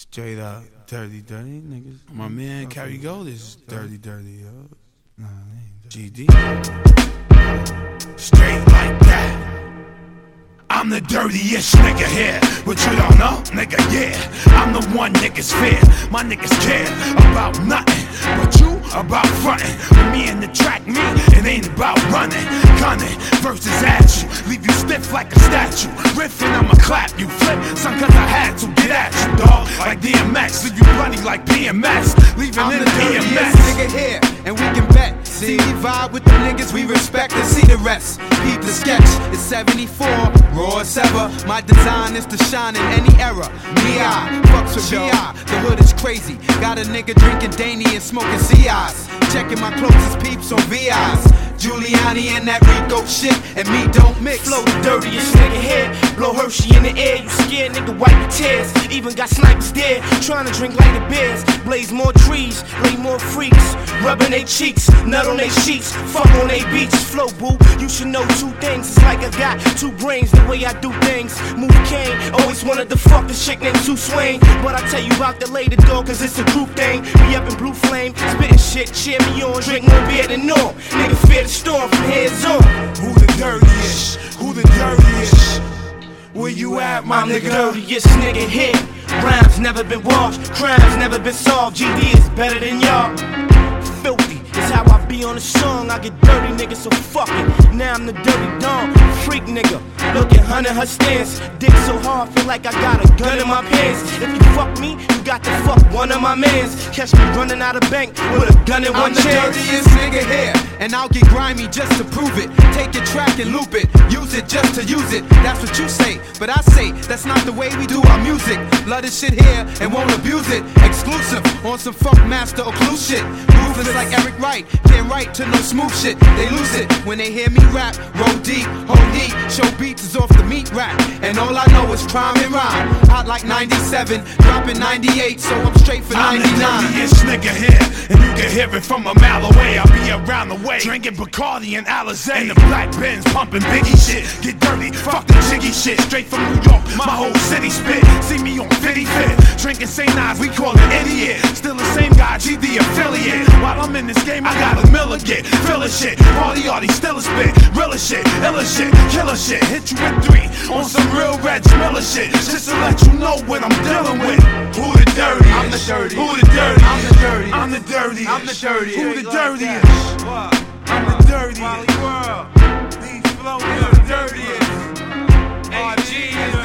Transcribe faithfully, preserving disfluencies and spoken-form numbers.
Straight up dirty, dirty niggas. My man Carrie Gold is dirty, dirty, yo. Nah, G D. Straight like that. I'm the dirtiest nigga here. But you don't know, nigga, yeah. I'm the one niggas fear. My niggas care about nothing but you about frontin'. With me in the track, me, it ain't about running. Gunning, verses at you, leave you stiff like a statue. Riffin', I'ma clap you, flip, son, cause I had to get at you, dog. Like D M X, leave you bloody like P M S. Leaving in the D M S. Nigga here, and we can bet. See, we vibe with the niggas we respect and see the rest. Peep the sketch, it's seventy-four, raw as ever. My design is to shine in any era. Me, I, fucks with V I, the hood is crazy. Got a nigga drinking Danny and smoking C Is. Checking my closest peeps on V Is. Giuliani and that Rico shit, and me don't mix. Flow the dirtiest nigga here, blow Hershey in the air. You scared, nigga, wipe your tears. Even got snipers there, trying to drink lighter beers. Blaze more trees, lay more freaks, rubbing they cheeks, nut on they sheets, fuck on they beats. Flow boo, you should know two things. It's like I got two brains, the way I do things. Move Kane, always wanted to fuck the chick named Sue Swain, but I tell you about that later, dog, cause it's a group thing. We up in Blue Flame, spitting shit, cheer me on, drink more beer than norm. Nigga fear the storm from heads on. Who the dirtiest? Who the dirtiest? Where you at, my I'm nigga? the dirtiest nigga here. Rhymes never been washed, crimes never been solved. G D is better than y'all. Filthy is how I be on the song. I get dirty, nigga, so fuck it. Now I'm the dirty dog, freak nigga. Look at Hunter, her stance. Dick so hard, feel like I got a gun in my pants. If you fuck me, you got to fuck one of my mans. Catch me running out of bank with a gun in one I'm the chance. dirtiest nigga here, and I'll get grimy just to prove it. Take your track and loop it, use it just to use it. That's what you say, but I say that's not the way we do our music. Love this shit here and won't abuse it. Exclusive on some funk master or clue shit. Ruthless like Eric Wright, can't write to no smooth shit. They lose it when they hear me rap. Roll deep, hold heat, show beats is off the meat rack, and all I know is crime and rhyme. Hot like ninety-seven, dropping ninety-eight, so I'm straight for ninety-nine. I'm the dirtiest nigga here, and you can hear it from a mile away. I'll be around the way, drinking Bacardi and Alizé, and the black Benz pumping Biggie shit. Get dirty, fuck the jiggy shit. Straight from New York, my whole city spit. See me on fifty-fifth, drinking Saint Ives, we call it idiot. Still the same guy, G D affiliate. While I'm in this game, I got a milligan, filler shit. Party arty, still a spit, realer shit, iller shit, killer shit. Hit you with three on some real Red Miller shit, just to let you know what I'm dealing with. Who the dirtiest? I'm the dirty. Who the dirtiest? I'm the dirty. I'm the dirtiest. I'm the dirtiest. Who the dirtiest? I'm the dirtiest. Wally World. These flow, the dirtiest. A G is